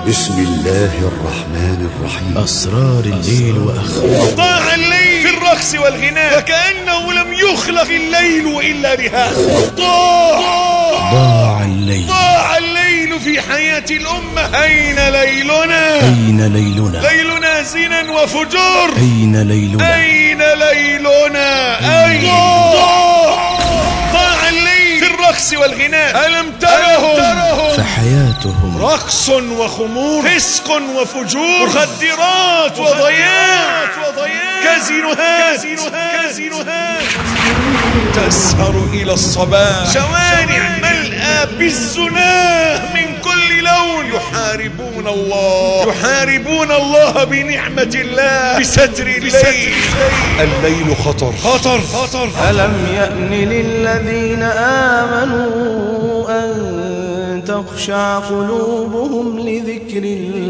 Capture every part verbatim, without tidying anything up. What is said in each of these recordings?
بسم الله الرحمن الرحيم. أسرار الليل وأخره. ضاع الليل في الرقص والغناء وكأنه لم يخلق الليل إلا لها. ضاع ضاع الليل ضاع الليل في حياة الأمة. أين ليلنا؟ أين ليلنا؟ ليلنا زنا وفجور. أين ليلنا؟ أين ليلنا؟ أين ضاع ضاع الليل في الرقص والغناء. ألم ترهم؟ فحياتهم رقص وخمور، فسق وفجور، مخدرات وضياع، كازينوهات كازينوهات تسهر إلى الصباح. شوارع ملأى بالزنا من كل لون. يحاربون الله يحاربون الله بنعمة الله بستر الليل. الليل خطر خطر خطر. ألم يأن للذين آمنوا أن تخشع قلوبهم لذكر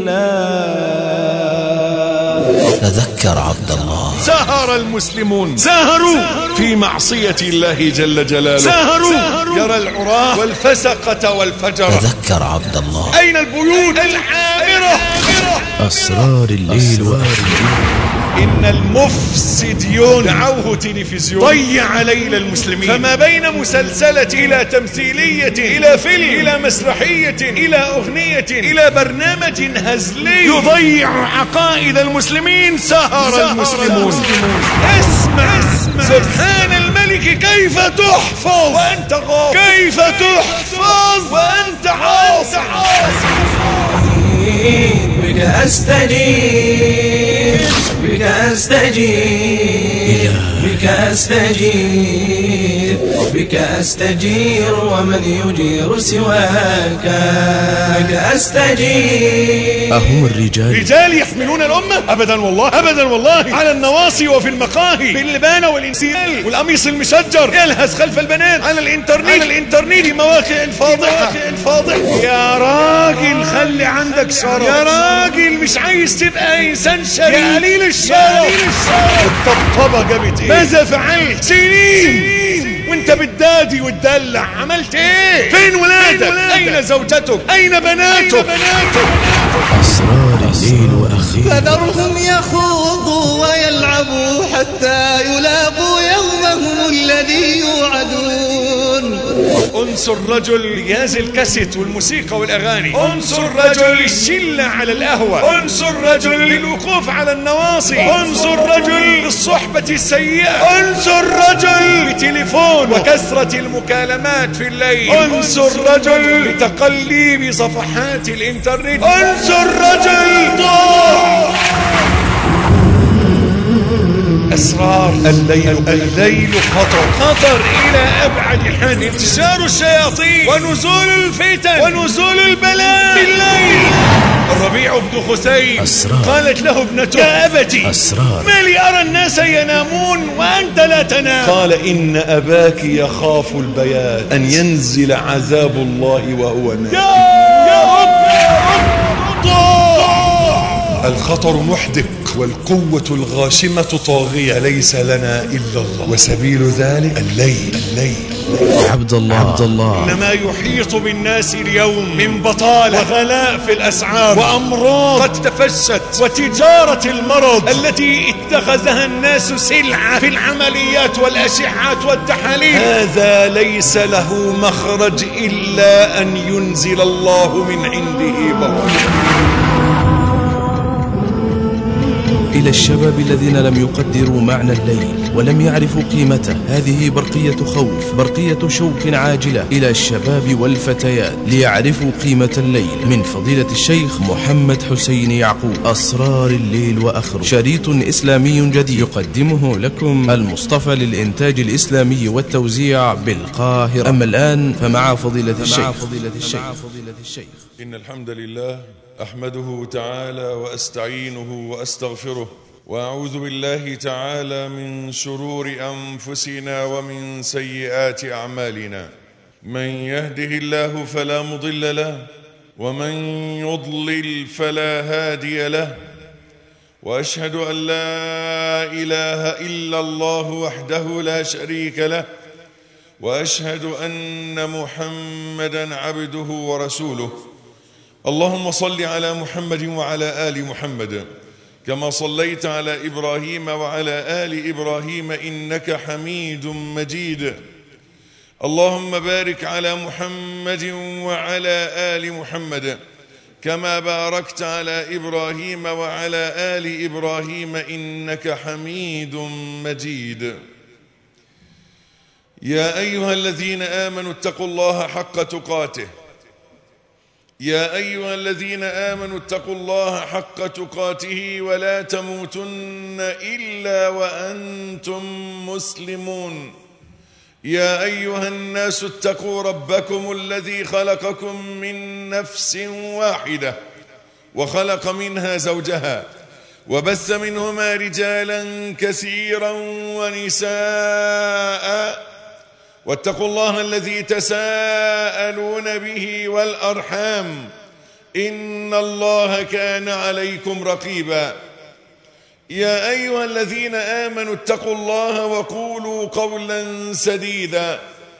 الله. تذكر عبد الله. سهر المسلمون، سهروا في معصية الله جل جلاله. سهروا يرى العراة والفسقة والفجر. تذكر عبد الله. أين البيوت العامرة؟ أسرار الليل وأخره. إن المفسديون دعوه تلفزيون ضيع ليل المسلمين. فما بين مسلسلة إلى تمثيلية إلى فيلم إلى مسرحية إلى أغنية إلى برنامج هزلي يضيع عقائد المسلمين. سهر المسلمون. اسمع اسمع سبحان الملك كيف تحفظ وأنت غافل، كيف تحفظ وأنت عاصي. بك أستجيب بك أستجير بك أستجير بك أستجير ومن يجير سواك. بك أستجير. أهم الرجال رجال يحملون الأمة؟ أبدا والله أبدا والله. على النواصي وفي المقاهي باللبانة والإنسيال والقميص المشجر يلهث خلف البنات. على الإنترنت على الإنترنت مواقع الفاضحة الفاضحة. يا راجل خلي عندك شرف. يا راجل مش عايز تبقى إنسان شريف. يا قليل الشرف. الطبطبة جابت ايه؟ ماذا فعلت؟ سنين وانت بتدادي وتدلع. عملت ايه؟ فين ولادك؟ اين زوجتك؟ اين بناتك؟ أسرار الليل وأخره. فذرهم يخوضوا ويلعبوا حتى يلاقوا يومهم الذي يوعدون. انصر رجل لجهاز الكاسيت والموسيقى والأغاني. انصر رجل للشلة على القهوة. انصر رجل للوقوف على النواصي. انصر رجل للصحبة السيئة. انصر رجل لتليفون وكثرة المكالمات في الليل. انصر رجل لتقليب صفحات الانترنت. انصر رجل ضاع. أسرار الليل. الليل خطر خطر إلى أبعد حد. انتشار الشياطين ونزول الفتن ونزول البلاء بالليل. الربيع بن خثيم أسرار. قالت له ابنته يا أبتي أسرار. ما لي أرى الناس ينامون وأنت لا تنام؟ قال إن أباك يخاف البيات أن ينزل عذاب الله وهو نائم. يا رب يا رب. الخطر محدق والقوة الغاشمة طاغية. ليس لنا إلا الله وسبيل ذلك الليل. الليل عبد الله عبد الله. إنما يحيط بالناس اليوم من بطالة وغلاء في الأسعار وأمراض قد تفشت وتجارة المرض التي اتخذها الناس سلعة في العمليات والأشعات والتحاليل. هذا ليس له مخرج إلا أن ينزل الله من عنده بركة. إلى الشباب الذين لم يقدروا معنى الليل ولم يعرفوا قيمته، هذه برقية خوف، برقية شوق عاجلة إلى الشباب والفتيات ليعرفوا قيمة الليل، من فضيلة الشيخ محمد حسين يعقوب. أسرار الليل وأخره، شريط إسلامي جديد يقدمه لكم المصطفى للإنتاج الإسلامي والتوزيع بالقاهرة. أما الآن فمع فضيلة الشيخ. إن الحمد لله أحمده تعالى وأستعينه وأستغفره وأعوذ بالله تعالى من شرور أنفسنا ومن سيئات أعمالنا. من يهده الله فلا مضل له ومن يضلل فلا هادي له. وأشهد أن لا إله إلا الله وحده لا شريك له وأشهد أن محمدا عبده ورسوله. اللهم صل على محمد وعلى آل محمد كما صليت على إبراهيم وعلى آل إبراهيم إنك حميد مجيد. اللهم بارك على محمد وعلى آل محمد كما باركت على إبراهيم وعلى آل إبراهيم إنك حميد مجيد. يا أيها الذين آمنوا اتقوا الله حق تقاته يا أيها الذين آمنوا اتقوا الله حق تقاته ولا تموتن إلا وأنتم مسلمون. يا أيها الناس اتقوا ربكم الذي خلقكم من نفس واحدة وخلق منها زوجها وبث منهما رجالا كثيرا ونساء واتقوا الله الذي تساءلون به والأرحام إن الله كان عليكم رقيبا. يا أيها الذين آمنوا اتقوا الله وقولوا قولا سديدا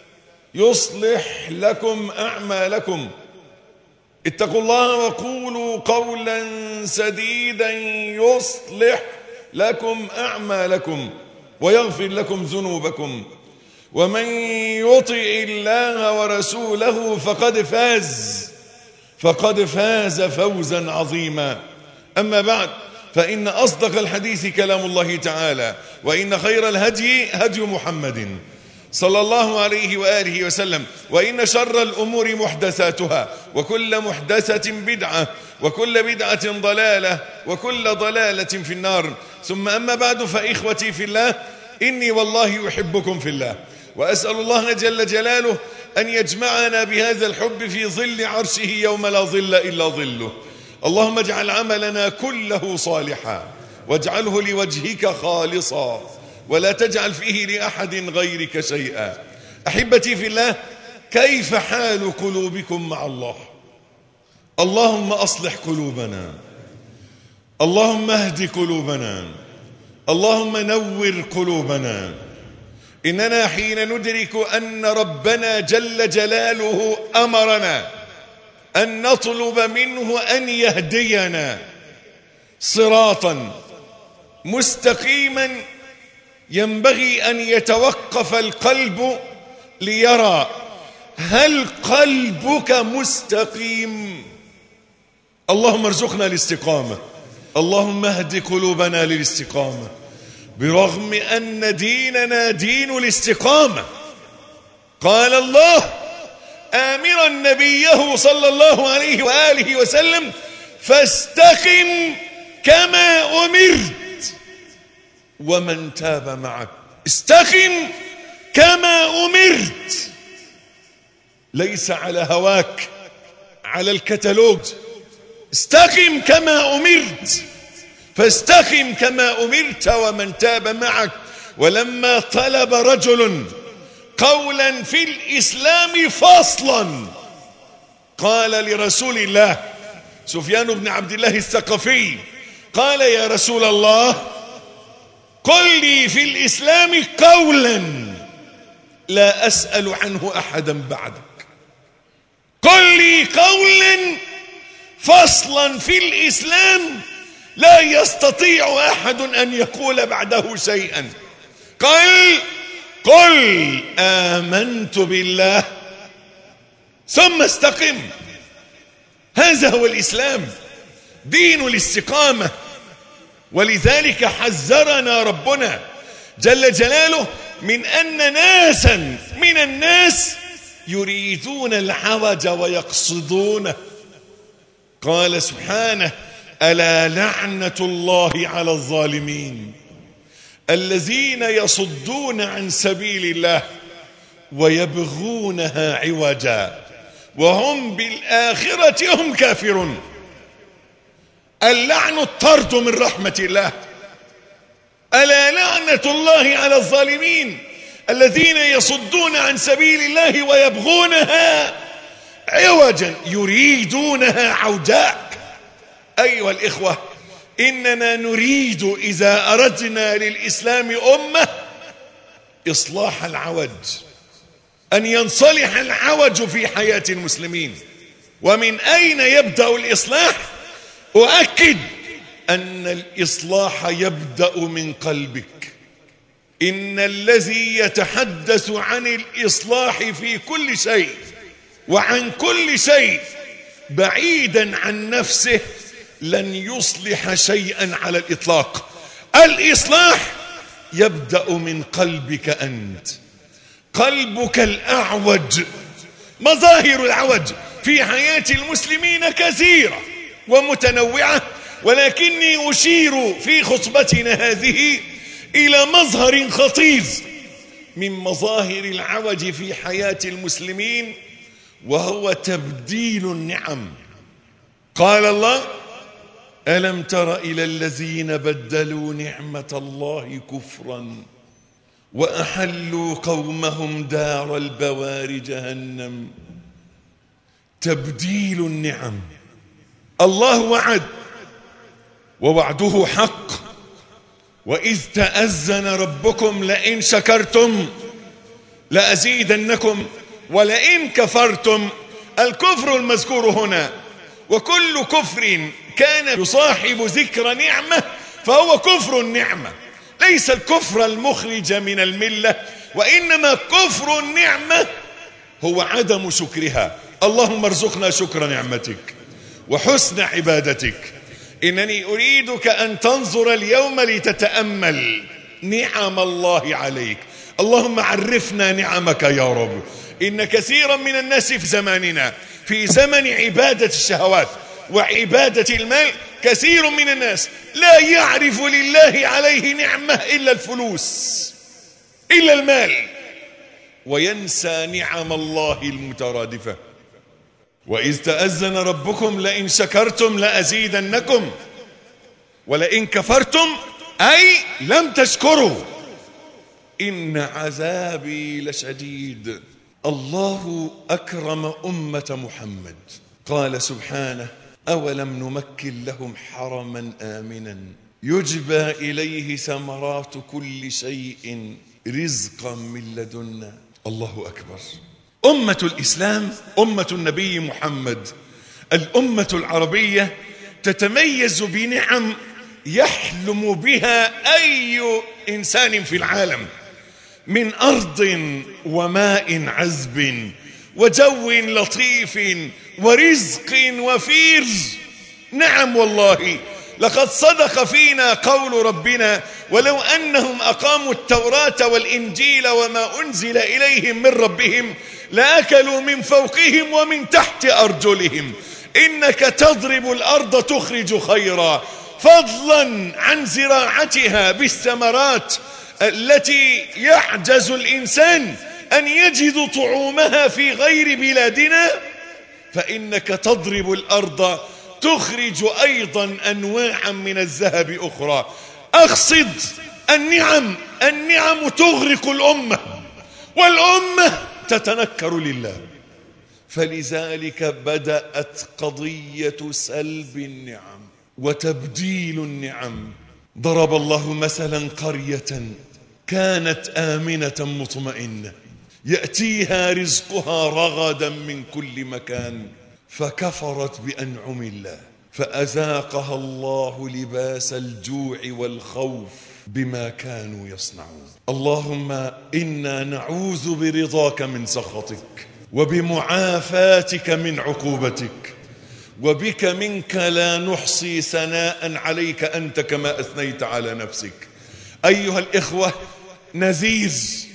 يصلح لكم أعمالكم. اتقوا الله وقولوا قولا سديدا يصلح لكم أعمالكم ويغفر لكم ذنوبكم. ومن يطع الله ورسوله فقد فاز فقد فاز فوزا عظيما. أما بعد، فإن أصدق الحديث كلام الله تعالى، وإن خير الهدي هدي محمد صلى الله عليه وآله وسلم، وإن شر الأمور محدثاتها، وكل محدثة بدعة، وكل بدعة ضلالة، وكل ضلالة في النار. ثم أما بعد، فإخوتي في الله، إني والله يحبكم في الله، وأسأل الله جل جلاله أن يجمعنا بهذا الحب في ظل عرشه يوم لا ظل إلا ظله. اللهم اجعل عملنا كله صالحا واجعله لوجهك خالصا ولا تجعل فيه لأحد غيرك شيئا. أحبتي في الله، كيف حال قلوبكم مع الله؟ اللهم أصلح قلوبنا، اللهم اهد قلوبنا، اللهم نور قلوبنا. إننا حين ندرك أن ربنا جل جلاله أمرنا أن نطلب منه أن يهدينا صراطا مستقيما، ينبغي أن يتوقف القلب ليرى هل قلبك مستقيم. اللهم ارزقنا الاستقامة، اللهم اهد قلوبنا للاستقامة، برغم أن ديننا دين الاستقامة. قال الله آمرا نبيه صلى الله عليه وآله وسلم: فاستقم كما أمرت ومن تاب معك. استقم كما أمرت، ليس على هواك، على الكتالوج. استقم كما أمرت، فاستقم كما أمرت ومن تاب معك. ولما طلب رجل قولا في الإسلام فصلا، قال لرسول الله سفيان بن عبد الله الثقفي، قال: يا رسول الله، قل لي في الإسلام قولا لا أسأل عنه أحدا بعدك. قل لي قولا فصلا في الإسلام لا يستطيع أحد أن يقول بعده شيئا. قال: قل آمنت بالله ثم استقم. هذا هو الإسلام، دين الاستقامة. ولذلك حذرنا ربنا جل جلاله من أن ناسا من الناس يريدون العوج ويقصدونه. قال سبحانه: ألا لعنة الله على الظالمين الذين يصدون عن سبيل الله ويبغونها عوجا وهم بالآخرة هم كافرون. اللعن الطرد من رحمة الله. ألا لعنة الله على الظالمين الذين يصدون عن سبيل الله ويبغونها عوجا، يريدونها عوجاء. أيها الإخوة، إننا نريد إذا أردنا للإسلام أمة إصلاح العوج، أن ينصلح العوج في حياة المسلمين. ومن أين يبدأ الإصلاح؟ أؤكد أن الإصلاح يبدأ من قلبك. إن الذي يتحدث عن الإصلاح في كل شيء وعن كل شيء بعيدا عن نفسه لن يصلح شيئا على الإطلاق. الإصلاح يبدأ من قلبك أنت. قلبك الأعوج. مظاهر العوج في حياة المسلمين كثيرة ومتنوعة، ولكني أشير في خطبتنا هذه إلى مظهر خطير من مظاهر العوج في حياة المسلمين، وهو تبديل النعم. قال الله: ألم تر إلى الذين بدلوا نعمة الله كفرا وأحلوا قومهم دار البوار جهنم. تبديل النعم. الله وعد ووعده حق، وإذ تأذن ربكم لئن شكرتم لأزيدنكم ولئن كفرتم. الكفر المذكور هنا، وكل كفر كان يصاحب ذكر نعمة فهو كفر النعمة، ليس الكفر المخرج من الملة، وإنما كفر النعمة هو عدم شكرها. اللهم ارزقنا شكر نعمتك وحسن عبادتك. إنني أريدك أن تنظر اليوم لتتأمل نعم الله عليك. اللهم عرفنا نعمك يا رب. إن كثيرا من الناس في زماننا، في زمن عبادة الشهوات وعبادة المال، كثير من الناس لا يعرف لله عليه نعمة إلا الفلوس، إلا المال، وينسى نعم الله المترادفة. وإذ تأذن ربكم لئن شكرتم لأزيدنكم ولئن كفرتم أي لم تشكروا إن عذابي لشديد. الله أكرم أمة محمد. قال سبحانه: أولم نمكن لهم حرما آمنا يجبى إليه ثمرات كل شيء رزقا من لدنا. الله أكبر. أمة الإسلام، أمة النبي محمد، الأمة العربية تتميز بنعم يحلم بها أي إنسان في العالم، من أرض وماء عذب وجو لطيف ورزق وفير. نعم والله، لقد صدق فينا قول ربنا: ولو أنهم أقاموا التوراة والإنجيل وما أنزل إليهم من ربهم لأكلوا من فوقهم ومن تحت أرجلهم. إنك تضرب الأرض تخرج خيرا، فضلا عن زراعتها بالثمرات التي يعجز الإنسان أن يجد طعومها في غير بلادنا، فإنك تضرب الأرض تخرج أيضا أنواعا من الذهب أخرى. أقصد النعم، النعم تغرق الأمة والأمة تتنكر لله. فلذلك بدأت قضية سلب النعم وتبديل النعم. ضرب الله مثلا قرية كانت آمنة مطمئنة يأتيها رزقها رغدا من كل مكان فكفرت بأنعم الله فأذاقها الله لباس الجوع والخوف بما كانوا يصنعون. اللهم إنا نعوذ برضاك من سخطك وبمعافاتك من عقوبتك، وبك منك لا نحصي ثناء عليك أنت كما أثنيت على نفسك. أيها الإخوة، نذير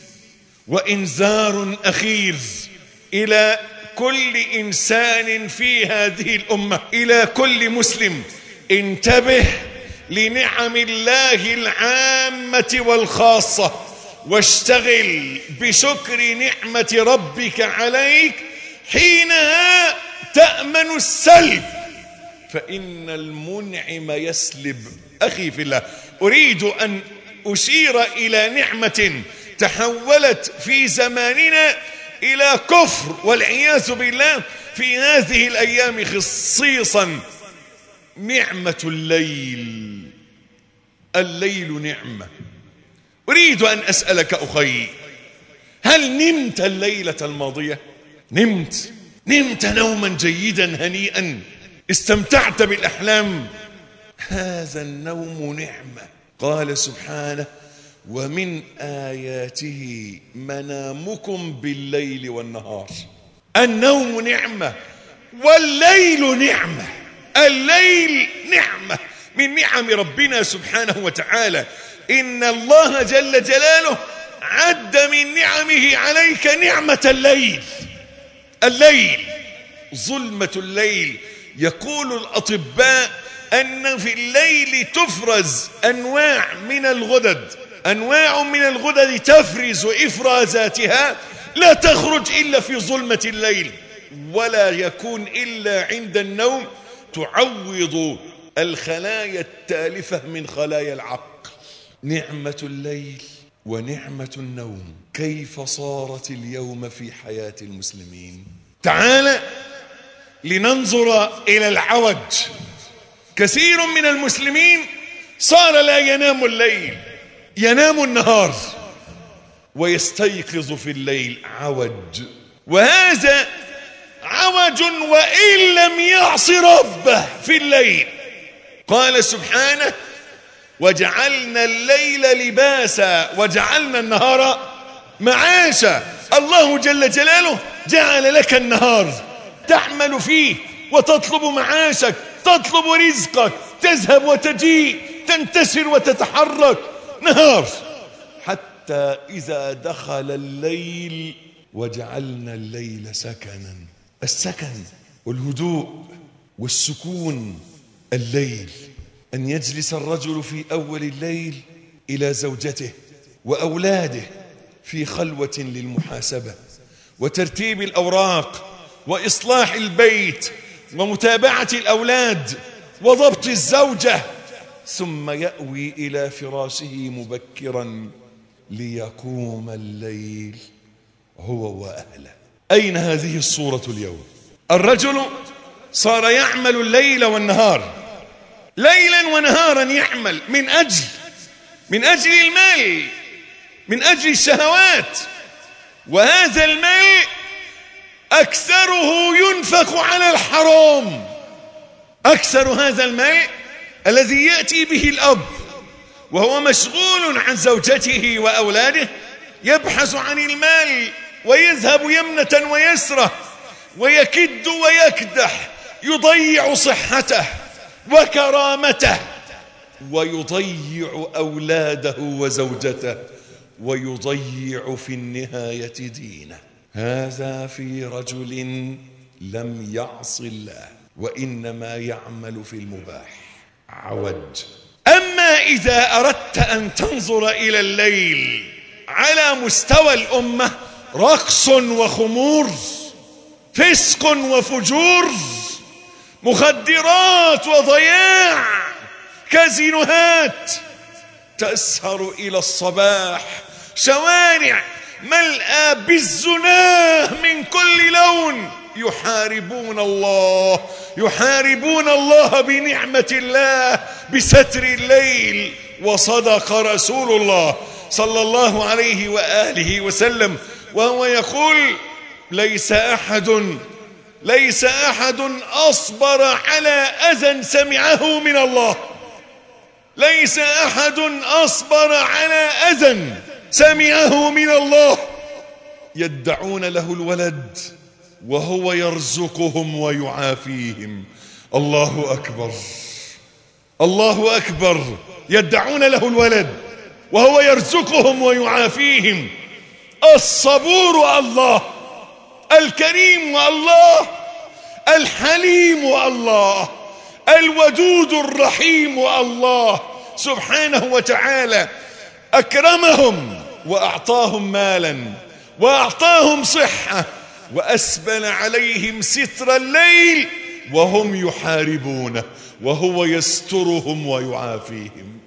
وإنذار أخير إلى كل إنسان في هذه الأمة، إلى كل مسلم: انتبه لنعم الله العامة والخاصة، واشتغل بشكر نعمة ربك عليك، حينها تأمن السلب، فإن المنعم يسلب. أخي في الله، أريد أن أشير إلى نعمة تحولت في زماننا إلى كفر والعياذ بالله في هذه الأيام، خصيصا نعمة الليل. الليل نعمة. أريد أن أسألك أخي، هل نمت الليلة الماضية؟ نمت نمت نوما جيدا هنيئا، استمتعت بالأحلام، هذا النوم نعمة. قال سبحانه: ومن آياته منامكم بالليل والنهار. النوم نعمة والليل نعمة، الليل نعمة من نعم ربنا سبحانه وتعالى. إن الله جل جلاله عد من نعمه عليك نعمة الليل. الليل ظلمة الليل. يقول الأطباء أن في الليل تفرز أنواع من الغدد، أنواع من الغدد تفرز إفرازاتها لا تخرج إلا في ظلمة الليل، ولا يكون إلا عند النوم، تعوض الخلايا التالفة من خلايا العقل. نعمة الليل ونعمة النوم كيف صارت اليوم في حياة المسلمين؟ تعال لننظر إلى العوج. كثير من المسلمين صار لا ينام الليل، ينام النهار ويستيقظ في الليل. عوج، وهذا عوج وإن لم يعص ربه في الليل. قال سبحانه: وجعلنا الليل لباسا وجعلنا النهار معاشا. الله جل جلاله جعل لك النهار تعمل فيه وتطلب معاشك، تطلب رزقك، تذهب وتجيء، تنتشر وتتحرك. نهار. حتى إذا دخل الليل وجعلنا الليل سكنا. السكن والهدوء والسكون الليل، أن يجلس الرجل في أول الليل إلى زوجته وأولاده في خلوة للمحاسبة وترتيب الأوراق وإصلاح البيت ومتابعة الأولاد وضبط الزوجة، ثم يأوي إلى فراشه مبكرا ليقوم الليل هو وأهله. أين هذه الصورة اليوم؟ الرجل صار يعمل الليل والنهار، ليلا ونهارا يعمل من أجل من أجل المال، من أجل الشهوات، وهذا المال أكثره ينفق على الحرام. أكثر هذا المال الذي يأتي به الأب وهو مشغول عن زوجته وأولاده، يبحث عن المال ويذهب يمنة ويسرة ويكد ويكدح، يضيع صحته وكرامته ويضيع أولاده وزوجته ويضيع في النهاية دينه. هذا في رجل لم يعص الله وإنما يعمل في المباح. عوج. أما إذا أردت أن تنظر إلى الليل على مستوى الأمة، رقص وخمور، فسق وفجور، مخدرات وضياع، كازينوهات، تسهر إلى الصباح، شوارع ملأى بالزنا من كل لون. يحاربون الله، يحاربون الله بنعمة الله بستر الليل. وصدق رسول الله صلى الله عليه وآله وسلم وهو يقول: ليس أحد ليس أحد أصبر على أذى سمعه من الله. ليس أحد أصبر على أذى سمعه من الله. يدعون له الولد وهو يرزقهم ويعافيهم. الله أكبر، الله أكبر. يدعون له الولد وهو يرزقهم ويعافيهم. الصبور الله، الكريم الله، الحليم الله، الودود الرحيم الله سبحانه وتعالى أكرمهم وأعطاهم مالا وأعطاهم صحة وأسبل عليهم ستر الليل وهم يحاربونه وهو يسترهم ويعافيهم.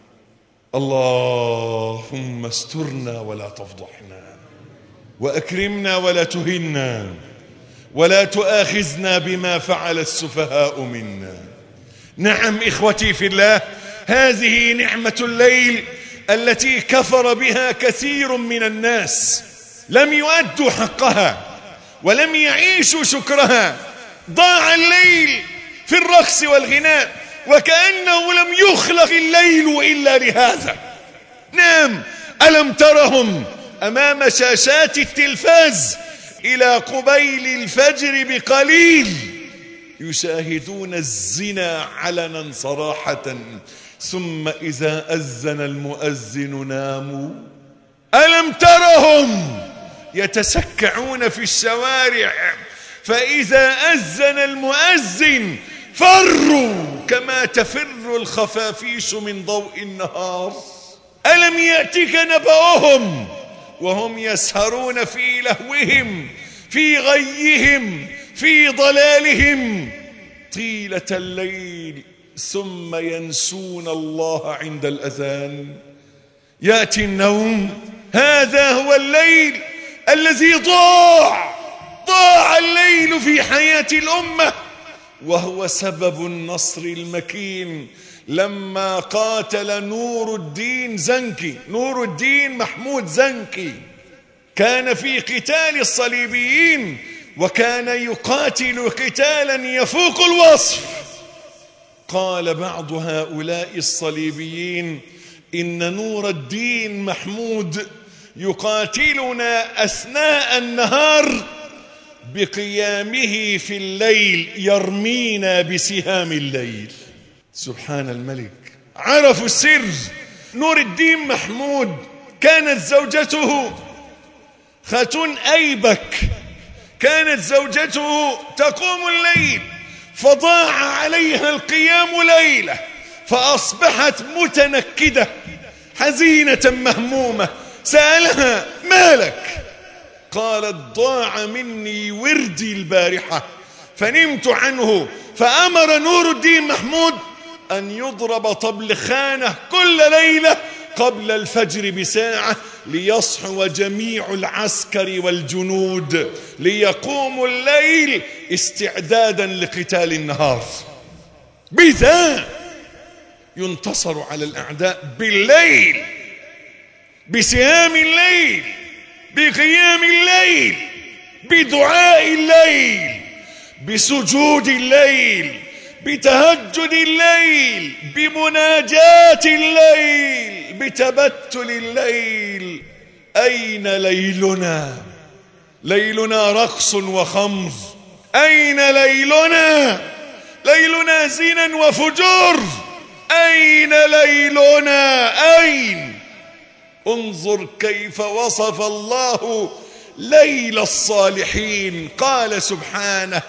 اللهم استرنا ولا تفضحنا، وأكرمنا ولا تهنا، ولا تؤاخذنا بما فعل السفهاء منا. نعم إخوتي في الله، هذه نعمة الليل التي كفر بها كثير من الناس، لم يؤدوا حقها ولم يعيشوا شكرها. ضاع الليل في الرقص والغناء وكأنه لم يخلق الليل إلا لهذا. نعم، ألم ترهم أمام شاشات التلفاز إلى قبيل الفجر بقليل يشاهدون الزنا علنا صراحة، ثم إذا أذن المؤذن ناموا. ألم ترهم يتسكعون في الشوارع فإذا أذن المؤذن فروا كما تفر الخفافيش من ضوء النهار. ألم يأتك نبأهم وهم يسهرون في لهوهم في غيهم في ضلالهم طيلة الليل ثم ينسون الله عند الأذان. يأتي النوم، هذا هو الليل الذي ضاع ضاع الليل في حياة الأمة، وهو سبب النصر المكين لما قاتل نور الدين زنكي نور الدين محمود زنكي. كان في قتال الصليبيين وكان يقاتل قتالا يفوق الوصف. قال بعض هؤلاء الصليبيين إن نور الدين محمود يقاتلنا أثناء النهار بقيامه في الليل يرمينا بسهام الليل. سبحان الملك. عرفوا السر. نور الدين محمود كانت زوجته خاتون أيبك، كانت زوجته تقوم الليل فضاع عليها القيام ليلة فأصبحت متنكدة حزينة مهمومة. سألها مالك؟ قالت ضاع مني وردي البارحة فنمت عنه، فأمر نور الدين محمود أن يضرب طبلخانة كل ليلة قبل الفجر بساعة ليصحو جميع العسكر والجنود ليقوموا الليل استعدادا لقتال النهار. بذا ينتصر على الأعداء بالليل، بسهام الليل، بقيام الليل، بدعاء الليل، بسجود الليل، بتهجد الليل، بمناجاة الليل، بتبتل الليل. أين ليلنا؟ ليلنا رقص وخمر. أين ليلنا؟ ليلنا زنا وفجور. أين ليلنا؟ أين؟ انظر كيف وصف الله ليل الصالحين. قال سبحانه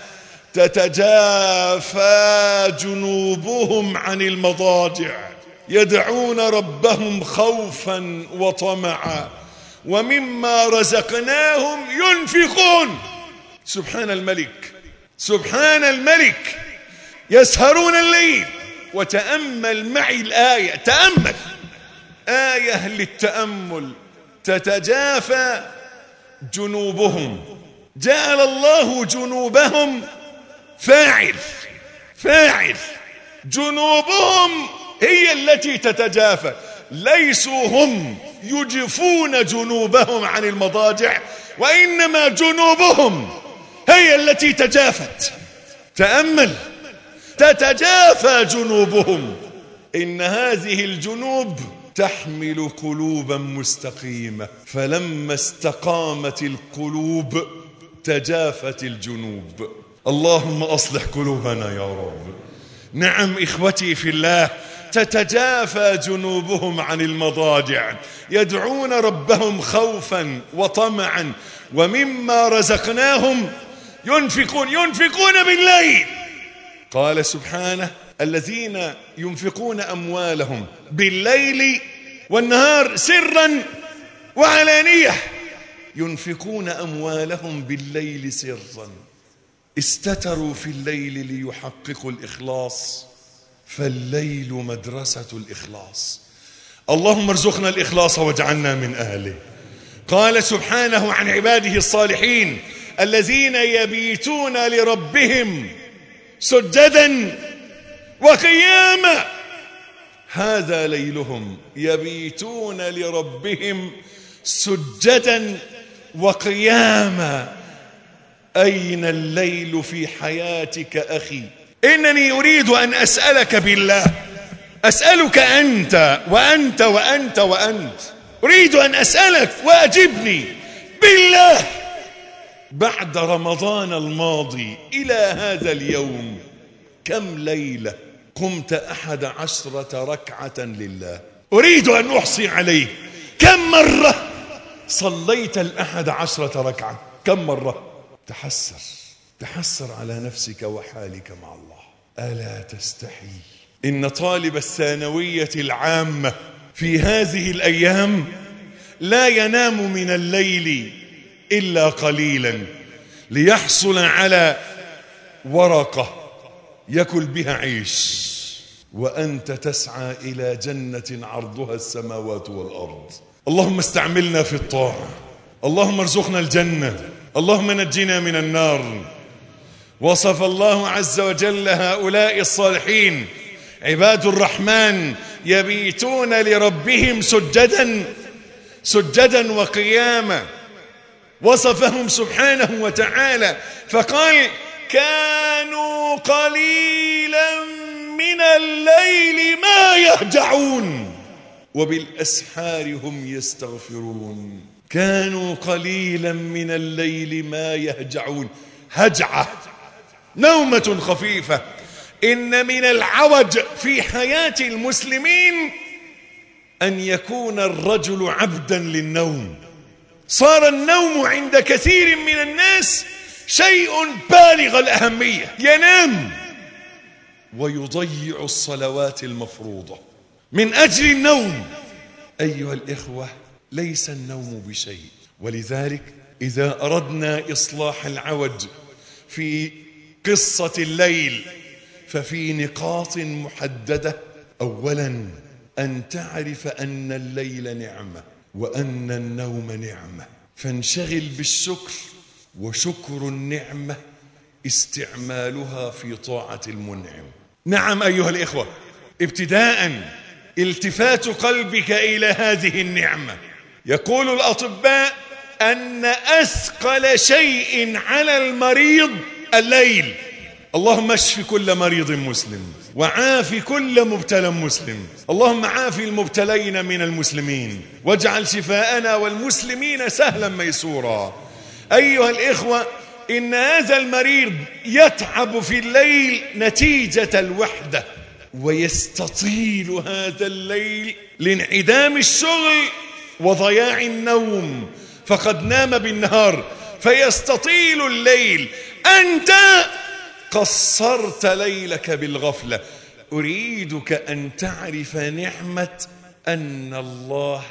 تتجافى جنوبهم عن المضاجع يدعون ربهم خوفا وطمعا ومما رزقناهم ينفقون. سبحان الملك، سبحان الملك. يسهرون الليل. وتأمل معي الآية، تأمل آية للتأمل. تتجافى جنوبهم، جعل الله جنوبهم فاعل فاعل. جنوبهم هي التي تتجافى، ليسوا هم يجفون جنوبهم عن المضاجع، وإنما جنوبهم هي التي تجافت. تأمل، تتجافى جنوبهم. إن هذه الجنوب تحمل قلوبا مستقيمة، فلما استقامت القلوب تجافت الجنوب. اللهم أصلح قلوبنا يا رب. نعم إخوتي في الله، تتجافى جنوبهم عن المضاجع يدعون ربهم خوفا وطمعا ومما رزقناهم ينفقون. ينفقون بالليل. قال سبحانه الذين ينفقون أموالهم بالليل والنهار سرا وعلانية. ينفقون أموالهم بالليل سرا، استتروا في الليل ليحققوا الإخلاص، فالليل مدرسة الإخلاص. اللهم ارزقنا الإخلاص واجعلنا من أهله. قال سبحانه عن عباده الصالحين الذين يبيتون لربهم سجدا وقياما. هذا ليلهم، يبيتون لربهم سجدا وقياما. أين الليل في حياتك أخي؟ إنني أريد أن أسألك بالله، أسألك أنت وأنت وأنت وأنت، أريد أن أسألك وأجبني بالله، بعد رمضان الماضي إلى هذا اليوم كم ليلة قمت أحد عشرة ركعة لله؟ أريد أن أحصي عليه كم مرة صليت الأحد عشرة ركعة؟ كم مرة؟ تحسر تحسر على نفسك وحالك مع الله. ألا تستحي؟ إن طالب الثانوية العامة في هذه الأيام لا ينام من الليل إلا قليلا ليحصل على ورقة يأكل بها عيش، وأنت تسعى إلى جنة عرضها السماوات والأرض. اللهم استعملنا في الطاعة، اللهم ارزقنا الجنة، اللهم نجنا من النار. وصف الله عز وجل هؤلاء الصالحين عباد الرحمن يبيتون لربهم سجدا سجدا وقياما. وصفهم سبحانه وتعالى فقال: كانوا قليلا من الليل ما يهجعون وبالأسحار هم يستغفرون. كانوا قليلا من الليل ما يهجعون. هجعة نومة خفيفة. إن من العوج في حياة المسلمين أن يكون الرجل عبدا للنوم. صار النوم عند كثير من الناس شيء بالغ الأهمية، ينام ويضيع الصلوات المفروضة من أجل النوم. أيها الإخوة، ليس النوم بشيء، ولذلك إذا أردنا إصلاح العوج في قصة الليل ففي نقاط محددة. أولا، أن تعرف أن الليل نعمة وأن النوم نعمة، فانشغل بالشكر، وشكر النعمة استعمالها في طاعة المنعم. نعم أيها الإخوة، ابتداء التفات قلبك إلى هذه النعمة. يقول الأطباء أن أثقل شيء على المريض الليل. اللهم اشف كل مريض مسلم وعاف كل مبتلى مسلم. اللهم عاف المبتلين من المسلمين واجعل شفاءنا والمسلمين سهلا ميسورا. أيها الإخوة، إن هذا المريض يتعب في الليل نتيجة الوحدة، ويستطيل هذا الليل لانعدام الشغل وضياع النوم، فقد نام بالنهار فيستطيل الليل. أنت قصرت ليلك بالغفلة. أريدك أن تعرف نعمة أن الله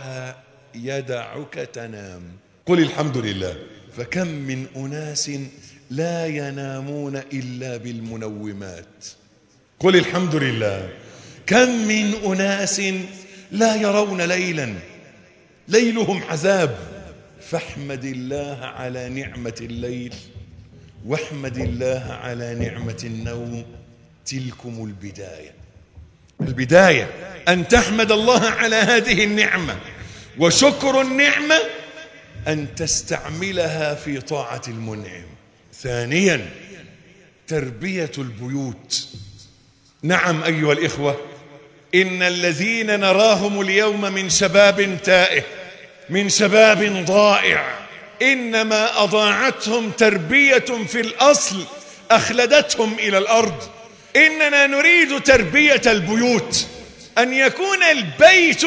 يدعك تنام. قل الحمد لله. فكم من أناس لا ينامون إلا بالمنومات. قل الحمد لله. كم من أناس لا يرون ليلا، ليلهم عذاب. فاحمد الله على نعمة الليل، واحمد الله على نعمة النوم. تلكم البداية. البداية أن تحمد الله على هذه النعمة، وشكر النعمة أن تستعملها في طاعة المنعم. ثانيا، تربية البيوت. نعم أيها الإخوة، إن الذين نراهم اليوم من شباب تائه، من شباب ضائع، إنما أضاعتهم تربية في الأصل أخلدتهم إلى الأرض. إننا نريد تربية البيوت، أن يكون البيت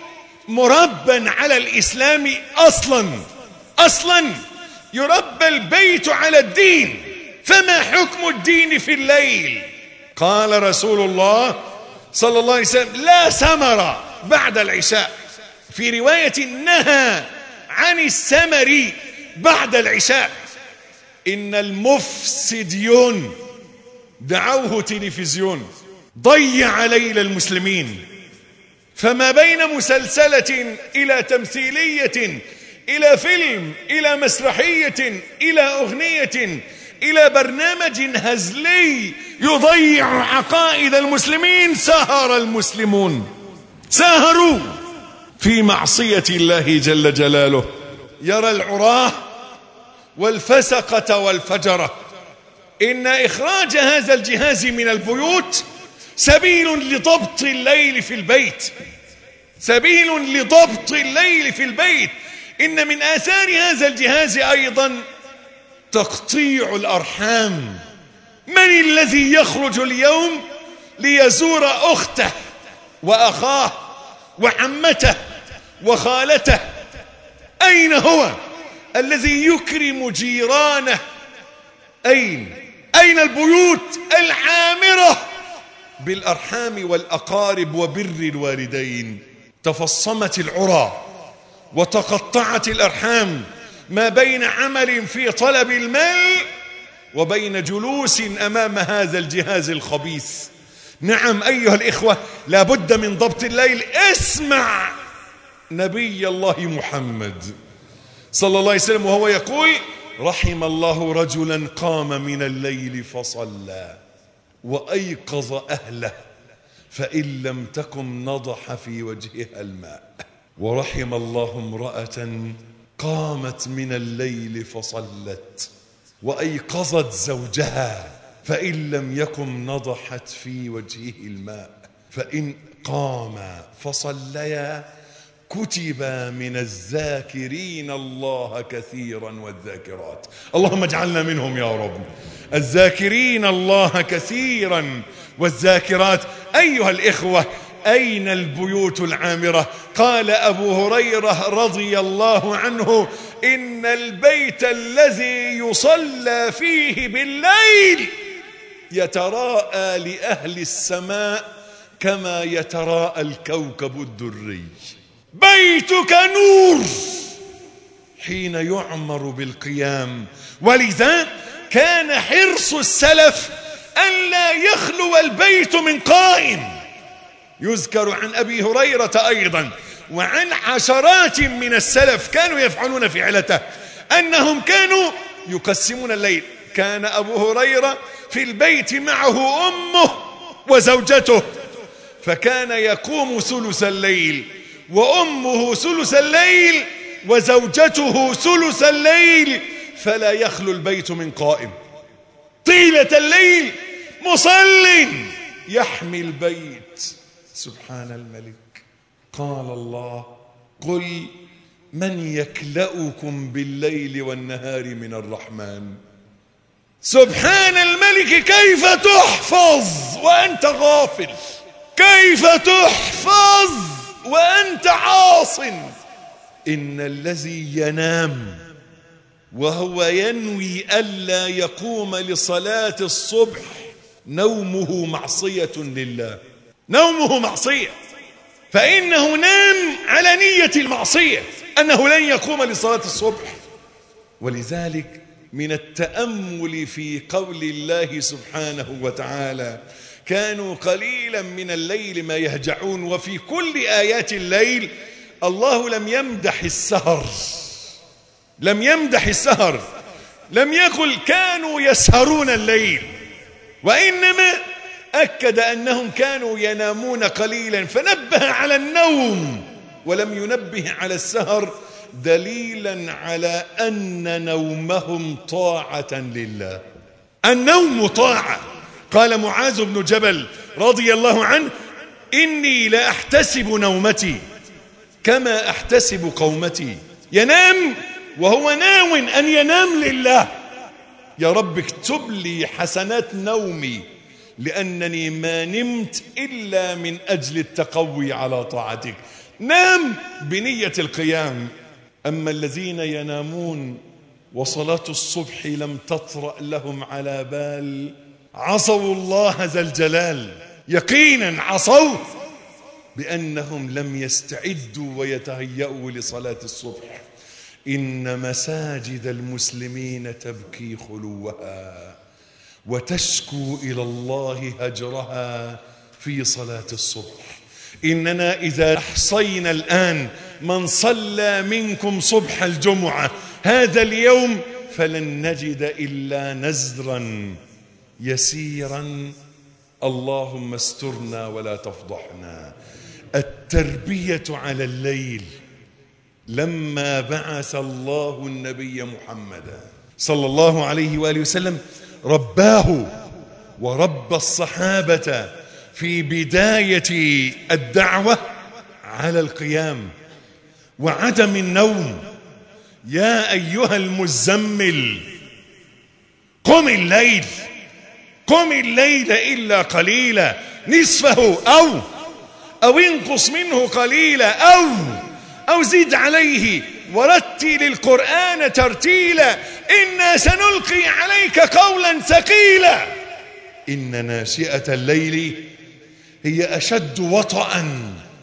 مربى على الإسلام أصلا أصلا يربى البيت على الدين. فما حكم الدين في الليل؟ قال رسول الله صلى الله عليه وسلم: لا سمر بعد العشاء. في رواية نهى عن السمر بعد العشاء. إن المفسديون دعوه تلفزيون، ضيع ليل المسلمين. فما بين مسلسلة إلى تمثيلية إلى فيلم إلى مسرحية إلى أغنية إلى برنامج هزلي يضيع عقائد المسلمين، سهر المسلمون، سهروا في معصية الله جل جلاله. يرى العراه والفسقة والفجرة. إن إخراج هذا الجهاز من البيوت سبيل لضبط الليل في البيت، سبيل لضبط الليل في البيت. إن من آثار هذا الجهاز أيضا تقطيع الأرحام. من الذي يخرج اليوم ليزور أخته وأخاه وعمته وخالته؟ أين هو الذي يكرم جيرانه؟ أين أين البيوت العامرة بالأرحام والأقارب وبر الوالدين؟ تفصمت العرى وتقطعت الأرحام ما بين عمل في طلب المال وبين جلوس أمام هذا الجهاز الخبيث. نعم أيها الإخوة، لا بد من ضبط الليل. اسمع نبي الله محمد صلى الله عليه وسلم وهو يقول: رحم الله رجلا قام من الليل فصلى وأيقظ أهله فإن لم تكن نضح في وجهها الماء. ورحم الله امرأة قامت من الليل فصلت وأيقظت زوجها فإن لم يكن نضحت في وجهه الماء. فإن قاما فصليا كتبا من الذاكرين الله كثيرا والذاكرات. اللهم اجعلنا منهم يا رب، الذاكرين الله كثيرا والذاكرات. أيها الإخوة، أين البيوت العامرة؟ قال أبو هريرة رضي الله عنه: إن البيت الذي يصلى فيه بالليل يتراءى لأهل السماء كما يتراءى الكوكب الدري. بيتك نور حين يعمر بالقيام. ولذا كان حرص السلف أن لا يخلو البيت من قائم. يذكر عن أبي هريرة أيضا وعن عشرات من السلف كانوا يفعلون فعلته أنهم كانوا يقسمون الليل. كان أبو هريرة في البيت معه أمه وزوجته، فكان يقوم ثلث الليل وأمه ثلث الليل وزوجته ثلث الليل، فلا يخلو البيت من قائم. طيلة الليل مصل يحمي البيت. سبحان الملك. قال الله: قل من يكلؤكم بالليل والنهار من الرحمن. سبحان الملك. كيف تحفظ وأنت غافل؟ كيف تحفظ وأنت عاص؟ إن الذي ينام وهو ينوي ألا يقوم لصلاة الصبح نومه معصية لله، نومه معصية، فإنه نام على نية المعصية أنه لن يقوم لصلاة الصبح. ولذلك من التأمل في قول الله سبحانه وتعالى: كانوا قليلا من الليل ما يهجعون. وفي كل آيات الليل الله لم يمدح السهر، لم يمدح السهر، لم يقل كانوا يسهرون الليل، وإنما أكد أنهم كانوا ينامون قليلا فنبه على النوم ولم ينبه على السهر، دليلا على أن نومهم طاعة لله. النوم طاعة. قال معاذ بن جبل رضي الله عنه: إني لا أحتسب نومتي كما أحتسب قومتي. ينام وهو ناو أن ينام لله. يا رب اكتب لي حسنات نومي، لأنني ما نمت إلا من أجل التقوي على طاعتك. نام بنية القيام. أما الذين ينامون وصلاة الصبح لم تطرأ لهم على بال، عصوا الله ذا الجلال. يقينا عصوا بأنهم لم يستعدوا ويتهيأوا لصلاة الصبح. إن مساجد المسلمين تبكي خلوها وتشكو إلى الله هجرها في صلاة الصبح. إننا إذا أحصينا الآن من صلى منكم صبح الجمعة هذا اليوم فلن نجد إلا نزرا يسيرا. اللهم استرنا ولا تفضحنا. التربية على الليل. لما بعث الله النبي محمدا صلى الله عليه وآله وسلم رباه ورب الصحابة في بداية الدعوة على القيام وعدم النوم. يا أيها المزمل قم الليل قم الليل إلا قليلا نصفه أو أو انقص منه قليلا أو أو زد عليه ورتل القرآن ترتيلا إنا سنلقي عليك قولا ثقيلا إن ناشئة الليل هي أشد وطئا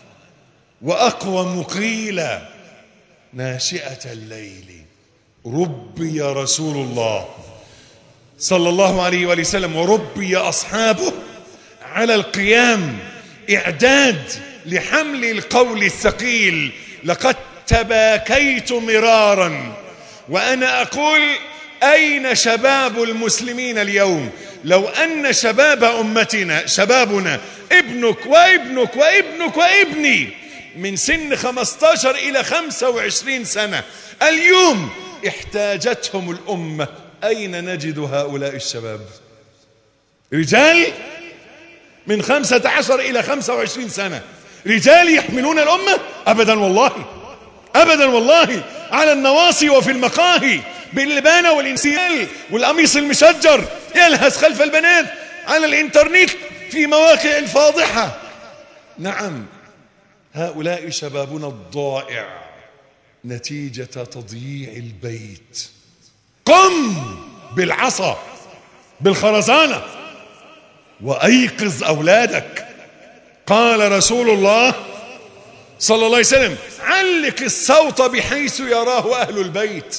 وأقوى مقيلا. ناشئة الليل ربي رسول الله صلى الله عليه وآله وسلم وربي أصحابه على القيام إعداد لحمل القول الثقيل. لقد تباكيت مرارا وأنا أقول أين شباب المسلمين اليوم؟ لو أن شباب أمتنا شبابنا ابنك وابنك وابنك وابني من سن خمسة عشر إلى خمسة وعشرين سنة اليوم احتاجتهم الأمة، أين نجد هؤلاء الشباب؟ رجال من خمسة عشر إلى خمسة وعشرين سنة، رجال يحملون الأمة؟ أبدا والله أبدا والله، على النواصي وفي المقاهي باللبانة والإنسيال والقميص المشجر، يلهث خلف البنات على الإنترنت في مواقع الفاضحة. نعم، هؤلاء شبابنا الضائع نتيجة تضييع البيت. قم بالعصا بالخرزانة وأيقظ أولادك. قال رسول الله صلى الله عليه وسلم علق الصوت بحيث يراه أهل البيت،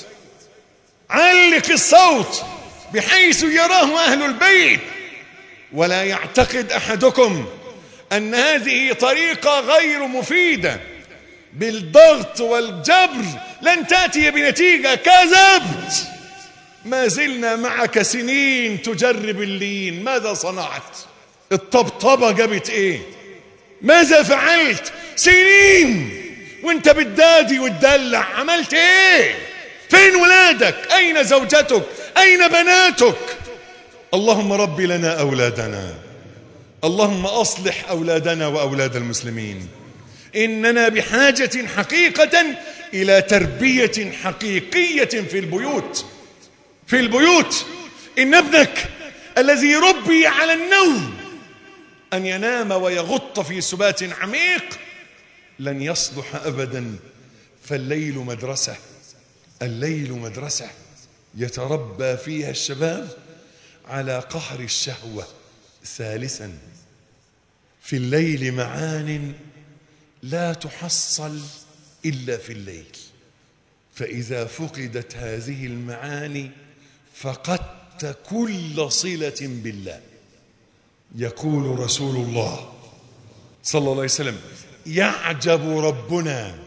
علق الصوت بحيث يراه أهل البيت. ولا يعتقد أحدكم أن هذه طريقة غير مفيدة، بالضغط والجبر لن تأتي بنتيجة. كذبت، ما زلنا معك سنين تجرب اللين، ماذا صنعت؟ الطبطبة جابت ايه؟ ماذا فعلت؟ سنين وانت بتدادي وتدلع، عملت ايه؟ فين ولادك؟ اين زوجتك؟ اين بناتك؟ اللهم رب لنا اولادنا، اللهم اصلح اولادنا واولاد المسلمين. اننا بحاجة حقيقة الى تربية حقيقية في البيوت في البيوت إن ابنك الذي ربي على النوم أن ينام ويغط في سبات عميق لن يصلح أبدا. فالليل مدرسة، الليل مدرسة يتربى فيها الشباب على قهر الشهوة. ثالثا، في الليل معان لا تحصل إلا في الليل، فإذا فقدت هذه المعاني فقدت كل صلة بالله. يقول رسول الله صلى الله عليه وسلم يعجب ربنا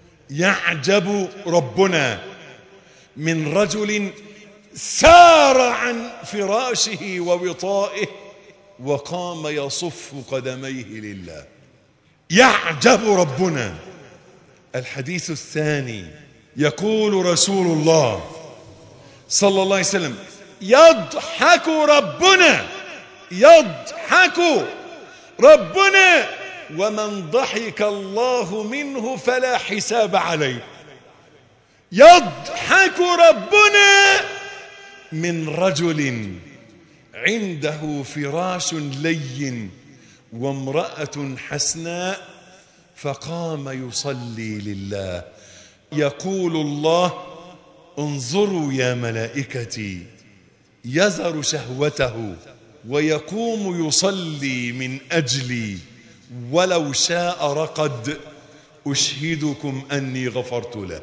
يعجب ربنا من رجل سار عن فراشه ووطائه وقام يصف قدميه لله. يعجب ربنا. الحديث الثاني يقول رسول الله صلى الله عليه وسلم يضحك ربنا يضحك ربنا ومن ضحك الله منه فلا حساب عليه. يضحك ربنا من رجل عنده فراش لين وامرأة حسناء فقام يصلي لله. يقول الله انظروا يا ملائكتي، يذر شهوته ويقوم يصلي من أجلي ولو شاء رقد، أشهدكم أني غفرت له.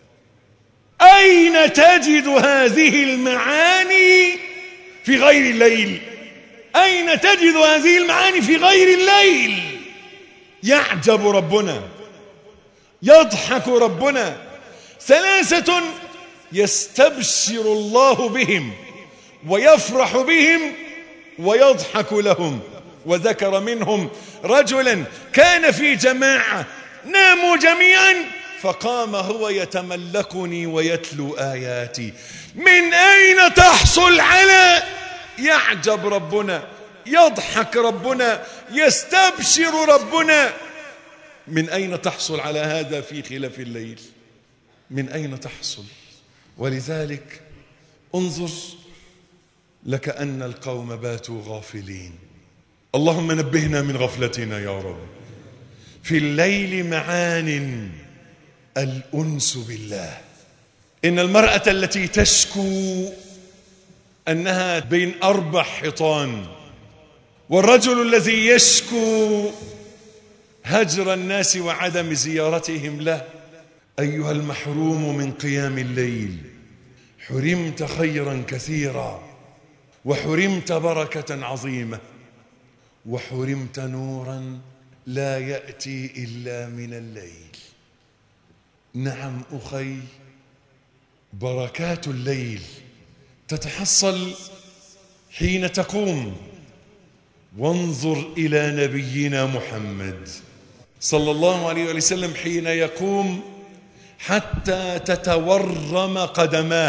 أين تجد هذه المعاني في غير الليل؟ أين تجد هذه المعاني في غير الليل؟ يعجب ربنا، يضحك ربنا. ثلاثة يستبشر الله بهم ويفرح بهم ويضحك لهم. وذكر منهم رجلا كان في جماعة ناموا جميعا فقام هو يتملكني ويتلو آياتي. من أين تحصل على؟ يعجب ربنا، يضحك ربنا، يستبشر ربنا. من أين تحصل على هذا في خلاف الليل؟ من أين تحصل؟ ولذلك انظر لكأن القوم باتوا غافلين. اللهم نبهنا من غفلتنا يا رب. في الليل معان الأنس بالله. إن المرأة التي تشكو أنها بين أربع حيطان، والرجل الذي يشكو هجر الناس وعدم زيارتهم له، أيها المحروم من قيام الليل، حرمت خيرا كثيرا، وحرمت بركة عظيمة، وحرمت نورا لا يأتي إلا من الليل. نعم أخي، بركات الليل تتحصل حين تقوم. وانظر إلى نبينا محمد صلى الله عليه وسلم حين يقوم حتى تتورم قدماه،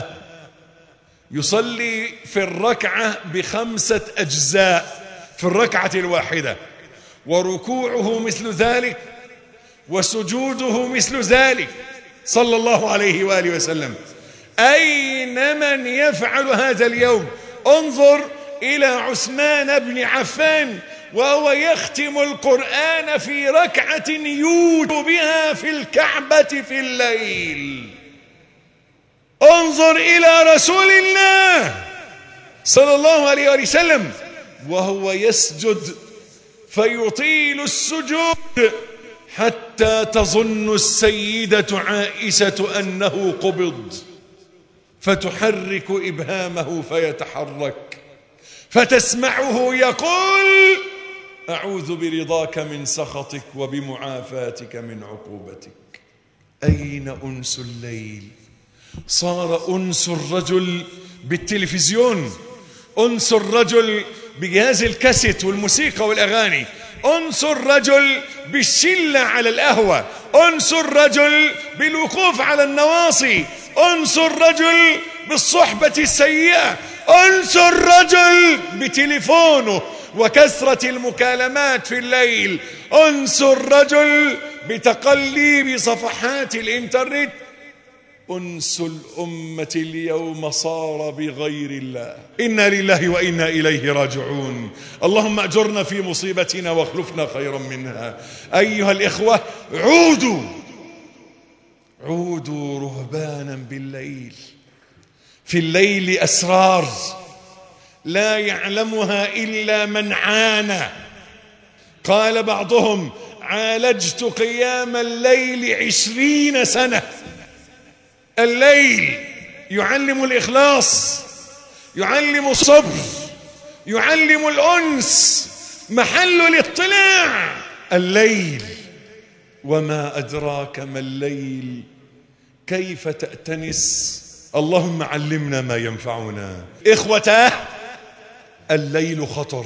يصلي في الركعة بخمسة أجزاء في الركعة الواحدة، وركوعه مثل ذلك، وسجوده مثل ذلك صلى الله عليه وآله وسلم. أين من يفعل هذا اليوم؟ انظر إلى عثمان بن عفان وهو يختم القرآن في ركعة يوتر بها في الكعبة في الليل. انظر إلى رسول الله صلى الله عليه وسلم وهو يسجد فيطيل السجود حتى تظن السيدة عائشة أنه قبض، فتحرك إبهامه فيتحرك، فتسمعه يقول: أعوذ برضاك من سخطك وبمعافاتك من عقوبتك. أين أنس الليل؟ صار أنس الرجل بالتلفزيون، أنس الرجل بجهاز الكاسيت والموسيقى والأغاني، أنس الرجل بالشلة على القهوة، أنس الرجل بالوقوف على النواصي، أنس الرجل بالصحبة السيئة، أنس الرجل بتليفونه وكثرة المكالمات في الليل، أنس الرجل بتقليب صفحات الإنترنت. أنس الأمة اليوم صار بغير الله. إنا لله وإنا إليه راجعون. اللهم أجرنا في مصيبتنا واخلفنا خيرا منها. أيها الإخوة، عودوا عودوا رهبانا بالليل. في الليل أسرار لا يعلمها إلا من عانى. قال بعضهم: عالجت قيام الليل عشرين سنة. الليل يعلم الإخلاص، يعلم الصبر، يعلم الأنس، محل الاطلاع الليل. وما أدراك ما الليل، كيف تأتنس. اللهم علمنا ما ينفعنا. إخوتاه، الليل خطر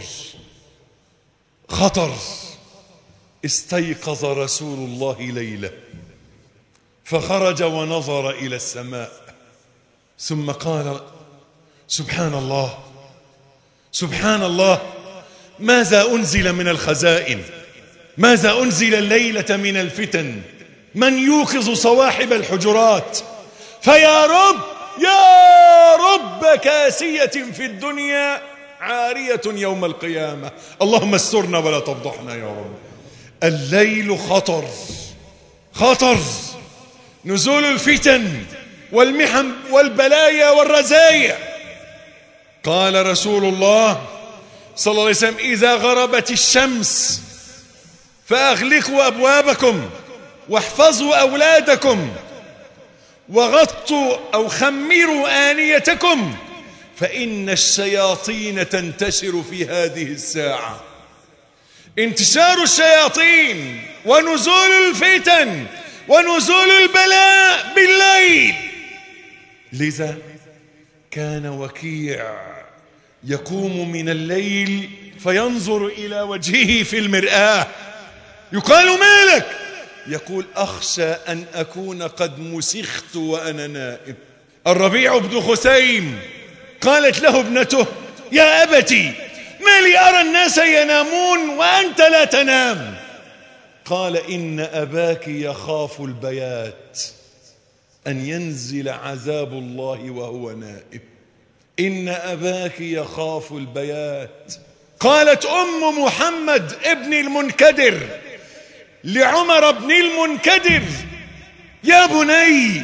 خطر. استيقظ رسول الله ليلة فخرج ونظر إلى السماء، ثم قال: سبحان الله سبحان الله، ماذا أنزل من الخزائن؟ ماذا أنزل الليلة من الفتن؟ من يوقظ صواحب الحجرات؟ فيا رب يا رب كاسية في الدنيا عارية يوم القيامة. اللهم استرنا ولا تفضحنا يا رب. الليل خطر خطر. نزول الفتن والمحن والبلايا والرزايا. قال رسول الله صلى الله عليه وسلم: إذا غربت الشمس فأغلقوا أبوابكم واحفظوا أولادكم وغطوا أو خمروا آنيتكم، فإن الشياطين تنتشر في هذه الساعة. انتشار الشياطين ونزول الفتن ونزول البلاء بالليل. لذا كان وكيع يقوم من الليل فينظر إلى وجهه في المرآة، يقال: مالك؟ يقول أخشى أن أكون قد مسخت وأنا نائم. الربيع بن خثيم قالت له ابنته يا أبتي ما لي أرى الناس ينامون وأنت لا تنام؟ قال إن أباك يخاف البيات، أن ينزل عذاب الله وهو نائم. إن أباك يخاف البيات. قالت أم محمد ابن المنكدر لعمر بن المنكدر يا بني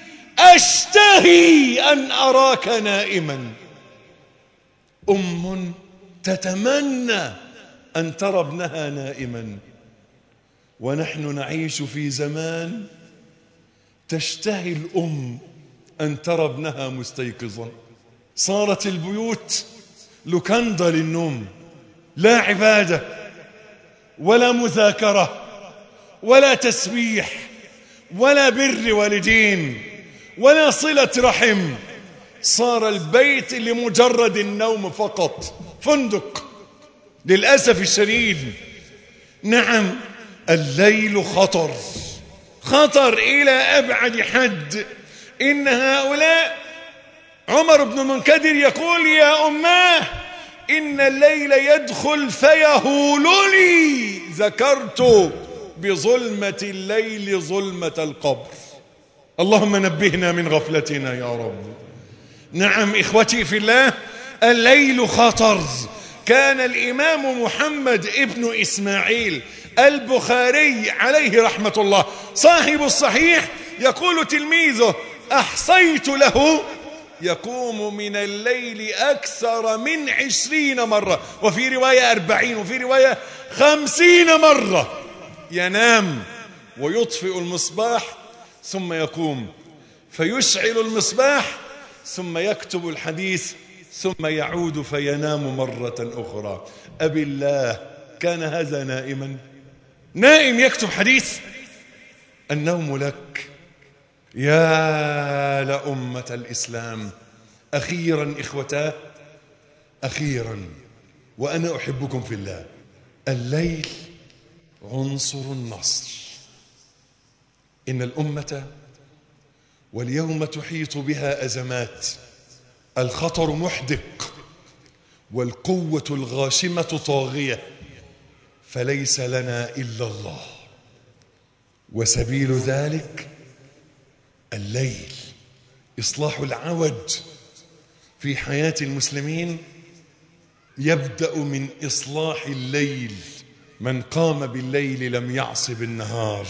أشتهي أن أراك نائما. أم تتمنى أن ترى ابنها نائما، ونحن نعيش في زمان تشتهي الأم أن ترى ابنها مستيقظا. صارت البيوت لكندة للنوم، لا عبادة ولا مذاكرة ولا تسبيح ولا بر والدين ولا صلة رحم. صار البيت لمجرد النوم فقط، فندق للأسف الشديد. نعم الليل خطر، خطر إلى أبعد حد. إن هؤلاء عمر بن المنكدر يقول يا أماه إن الليل يدخل فيهولني، ذكرت بظلمة الليل ظلمة القبر. اللهم نبهنا من غفلتنا يا رب. نعم إخوتي في الله، الليل خطر. كان الإمام محمد ابن إسماعيل البخاري عليه رحمة الله صاحب الصحيح يقول تلميذه أحصيت له يقوم من الليل أكثر من عشرين مرة، وفي رواية أربعين، وفي رواية خمسين مرة. ينام ويطفئ المصباح ثم يقوم فيشعل المصباح ثم يكتب الحديث ثم يعود فينام مرة أخرى. أبي الله كان هذا نائما؟ نائم يكتب حديث؟ النوم لك. يا لأمة الإسلام، أخيرا إخوتاه، أخيرا وأنا أحبكم في الله، الليل عنصر النصر. إن الأمة واليوم تحيط بها أزمات، الخطر محدق والقوة الغاشمة طاغية، فليس لنا إلا الله، وسبيل ذلك الليل. إصلاح العوج في حياة المسلمين يبدأ من إصلاح الليل. من قام بالليل لم يعص بالنهار.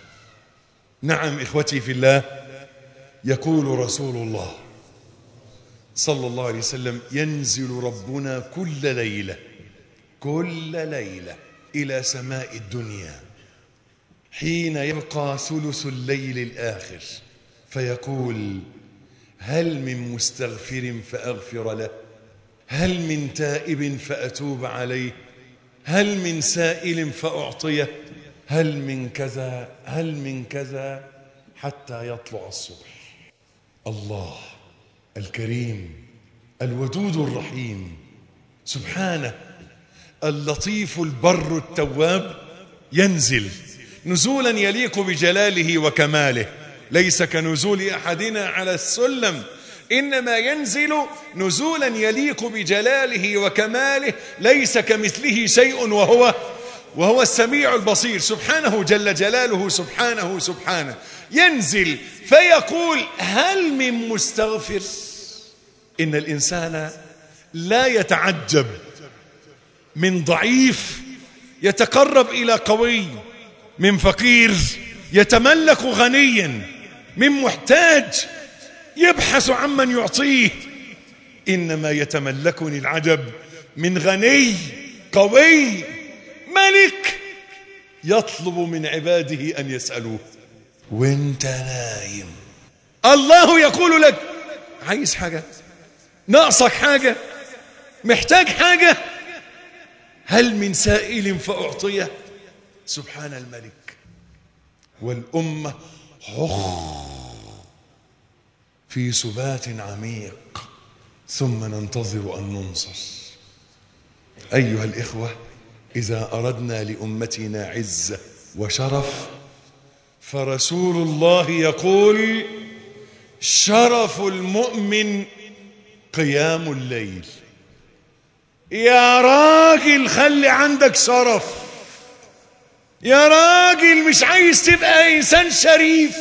نعم إخوتي في الله، يقول رسول الله صلى الله عليه وسلم ينزل ربنا كل ليلة كل ليلة إلى سماء الدنيا حين يبقى ثلث الليل الآخر فيقول هل من مستغفر فأغفر له، هل من تائب فأتوب عليه، هل من سائل فأعطيه، هل من كذا هل من كذا، حتى يطلع الصبح. الله الكريم الودود الرحيم سبحانه اللطيف البر التواب ينزل نزولا يليق بجلاله وكماله، ليس كنزول أحدنا على السلم، إنما ينزل نزولا يليق بجلاله وكماله، ليس كمثله شيء وهو وهو السميع البصير سبحانه جل جلاله. سبحانه سبحانه ينزل فيقول هل من مستغفر. إن الإنسان لا يتعجب من ضعيف يتقرب إلى قوي، من فقير يتملك غنيا، من محتاج يبحث عمن يعطيه، إنما يتملكني العجب من غني قوي ملك يطلب من عباده أن يسألوه وانت نايم. الله يقول لك عايز حاجة، ناقصك حاجة، محتاج حاجة، هل من سائل فأعطيه. سبحان الملك. والأمة حخ في سبات عميق ثم ننتظر أن ننصر. أيها الإخوة، إذا أردنا لأمتنا عزة وشرف فرسول الله يقول شرف المؤمن قيام الليل. يا راجل خلي عندك شرف، يا راجل مش عايز تبقى إنسان شريف،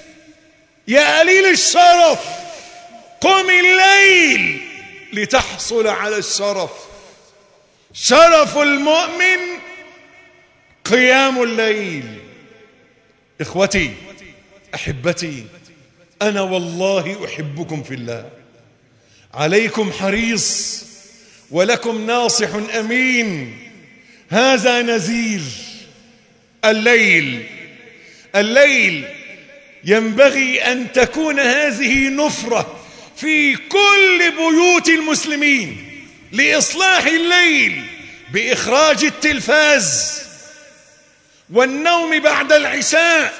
يا قليل الشرف قم الليل لتحصل على الشرف. شرف المؤمن قيام الليل. إخوتي أحبتي، أنا والله أحبكم في الله، عليكم حريص ولكم ناصح أمين. هذا نذير الليل. الليل ينبغي أن تكون هذه نفرة في كل بيوت المسلمين لإصلاح الليل بإخراج التلفاز والنوم بعد العشاء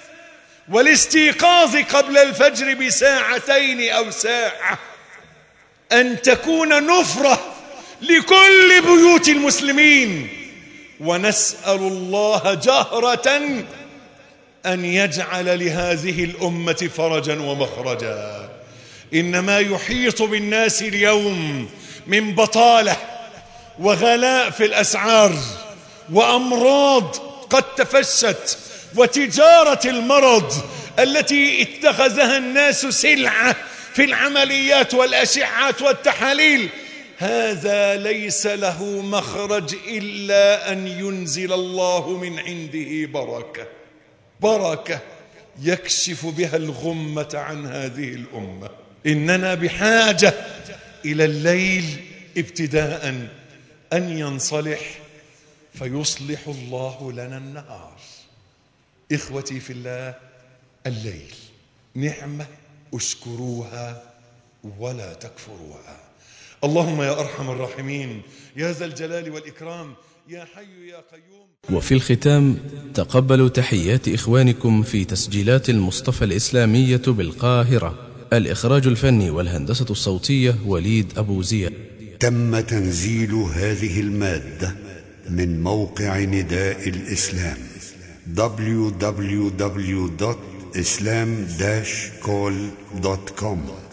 والاستيقاظ قبل الفجر بساعتين أو ساعة. أن تكون نفرة لكل بيوت المسلمين، ونسأل الله جهرة أن يجعل لهذه الأمة فرجا ومخرجا. إنما يحيط بالناس اليوم من بطالة وغلاء في الأسعار وأمراض قد تفشت وتجارة المرض التي اتخذها الناس سلعة في العمليات والأشعات والتحاليل. هذا ليس له مخرج إلا أن ينزل الله من عنده بركة، بركة يكشف بها الغمة عن هذه الأمة. إننا بحاجة إلى الليل ابتداء أن ينصلح فيصلح الله لنا النهار. إخوتي في الله، الليل نعمة اشكروها ولا تكفروها. اللهم يا أرحم الراحمين، يا ذا الجلال والإكرام، يا حي يا قيوم. وفي الختام تقبلوا تحيات إخوانكم في تسجيلات المصطفى الإسلامية بالقاهرة. الإخراج الفني والهندسة الصوتية وليد أبو زياد. تم تنزيل هذه المادة من موقع نداء الإسلام دبليو دبليو دبليو دوت إسلام داش كول دوت كوم.